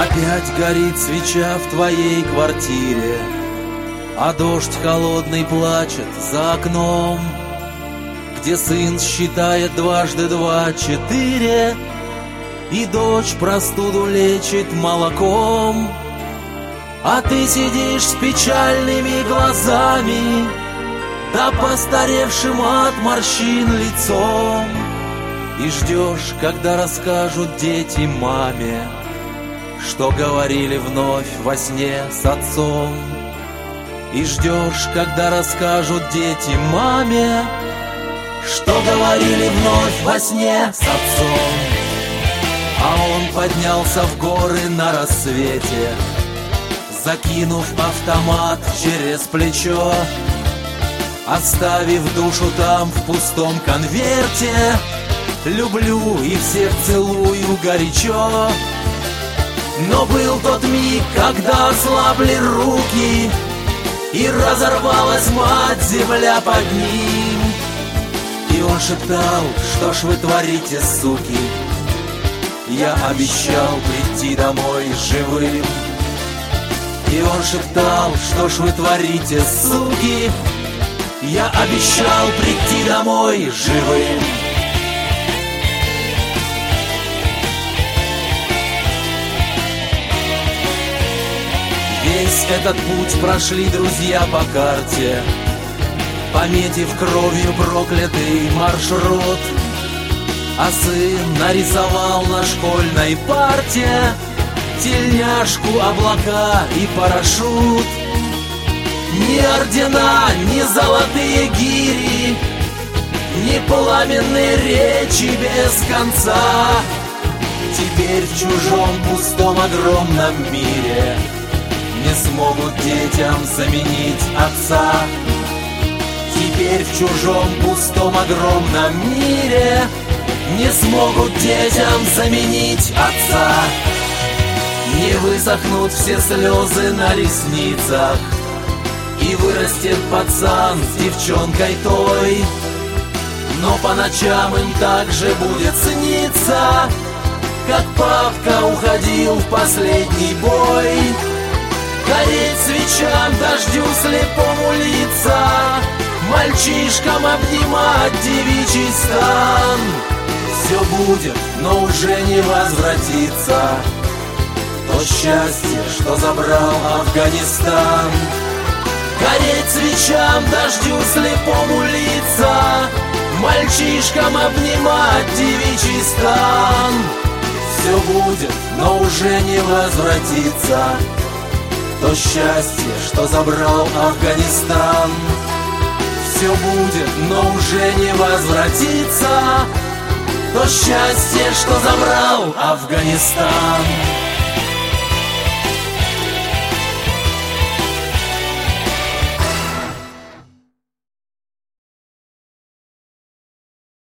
Опять горит свеча в твоей квартире, а дождь холодный плачет за окном, где сын считает дважды два 4, и дочь простуду лечит молоком. А ты сидишь с печальными глазами, да постаревшим от морщин лицом, и ждешь, когда расскажут дети маме, что говорили вновь во сне с отцом. И ждешь, когда расскажут дети маме, что говорили вновь во сне с отцом. А он поднялся в горы на рассвете, закинув автомат через плечо, оставив душу там в пустом конверте. Люблю и всех целую горячо. Но был тот миг, когда ослабли руки, и разорвалась мать-земля под ним. И он шептал: что ж вы творите, суки? Я обещал прийти домой живым. И он шептал: что ж вы творите, суки? Я обещал прийти домой живым. Весь этот путь прошли друзья по карте, пометив кровью проклятый маршрут. А сын нарисовал на школьной парте тельняшку, облака и парашют. Ни ордена, ни золотые гири, ни пламенные речи без конца. Теперь в чужом пустом огромном мире не смогут детям заменить отца. Теперь в чужом пустом огромном мире не смогут детям заменить отца. Не высохнут все слезы на ресницах, и вырастет пацан с девчонкой той. Но по ночам им также будет сниться, как папка уходил в последний бой. Гореть свечам, дождю слепому лица, мальчишкам обнимать девичий стан. Все будет, но уже не возвратится то счастье, что забрал Афганистан. Гореть свечам, дождю слепому лица, мальчишкам обнимать девичий стан. Все будет, но уже не возвратится то счастье, что забрал Афганистан. Все будет, но уже не возвратится то счастье, что забрал Афганистан.